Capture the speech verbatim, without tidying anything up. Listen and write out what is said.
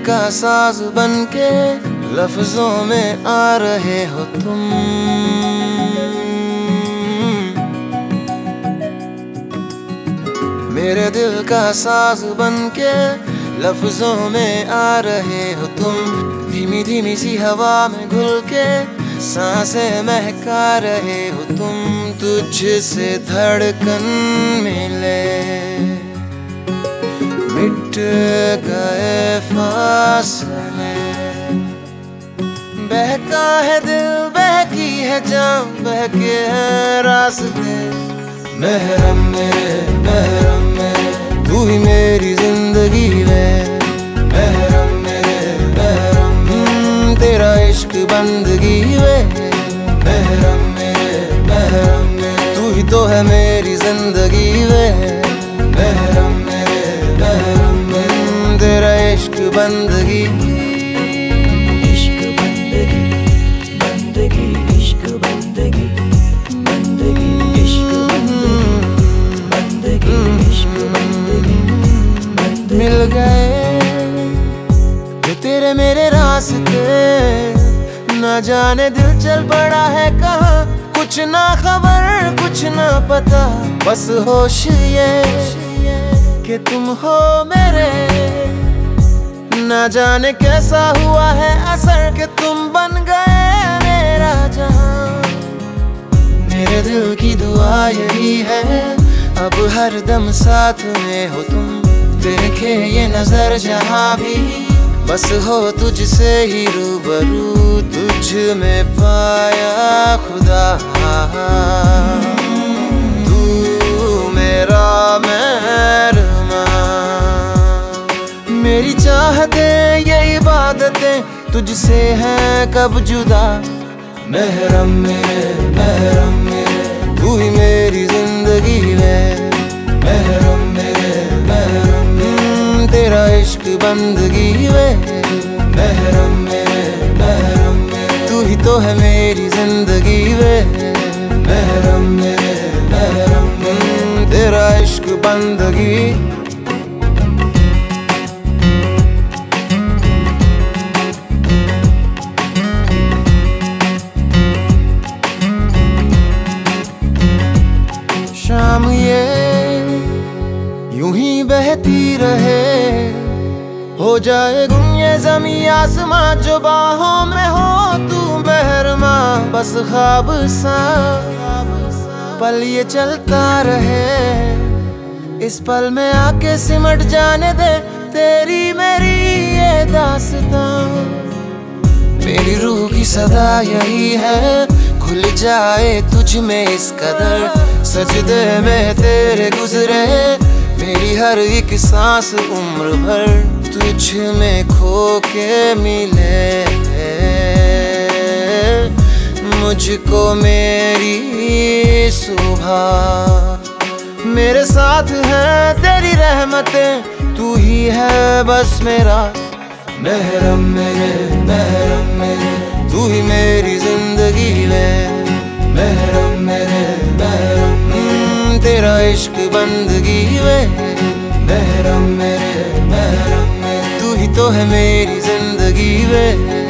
का साज बनके लफ्जों में आ रहे हो तुम। मेरे दिल का साज बनके लफ्जों में आ रहे हो तुम। धीमी धीमी सी हवा में घुल के सांसें महका रहे हो तुम। तुझसे धड़कन मिले मिट गए फासले। बहका है दिल बहकी है जान बहके हैं रास्ते। महरम मेरे महरम मेरे तू ही मेरी जिंदगी में। महरम मेरे महरम मेरे तेरा इश्क बंदगी में। महरम मेरे महरम मेरे तू ही तो है मेरी जिंदगी में। महरम मेरे महरम मेरे तेरा इश्क बंदगी। इश्क बंदगी बंदगी इश्क बंदगी बंदगी इश्क बंदगी इश्क बंदगी बंदगी। मिल गए जो तेरे मेरे रास्ते, न जाने दिल चल पड़ा है कहाँ। कुछ ना खबर कुछ ना पता, बस होश ये कि तुम हो मेरे। न जाने कैसा हुआ है असर कि तुम बन गए मेरा जहां। मेरे दिल की दुआ यही है अब हर दम साथ में हो तुम। देखे ये नजर जहां भी बस हो तुझसे ही रूबरू। तुझ में पाया खुदा तू मेरा मेहरबान। मेरी चाहतें ये इबादतें तुझसे हैं कब जुदा। महरम मेरे महरम मेरे तू ही मेरी जिंदगी में। महरम मेरे महरम मेरे तेरा इश्क बंदगी में। महरम मेरे महरम मेरे तू ही तो है मेरी जिंदगी में। महरम मेरे महरम मेरे तेरा इश्क बंदगी। शाम ये यूं ही बहती रहे, हो जाए गुम ये ज़मीं आसमां। जो बाहों में हो तू मेहरमा बस ख्वाब सा पल ये चलता रहे। इस पल में आके सिमट जाने दे तेरी मेरी ये दास्तां। मेरी रूह की सदा यही है खुल जाए तुझ में इस कदर। सजदे में तेरे गुजरे मेरी हर एक सांस उम्र भर। तुझ में खो के मिले मुझको मेरी सुबह। मेरे साथ है तेरी रहमतें तू ही है बस मेरा। महरम मेरे महरम मेरे तू ही मेरी जिंदगी में। महरम मेरे महरम मेरे तेरा इश्क बंदगी में। महरम मेरे महरम मेरे तू ही तो है मेरी जिंदगी में।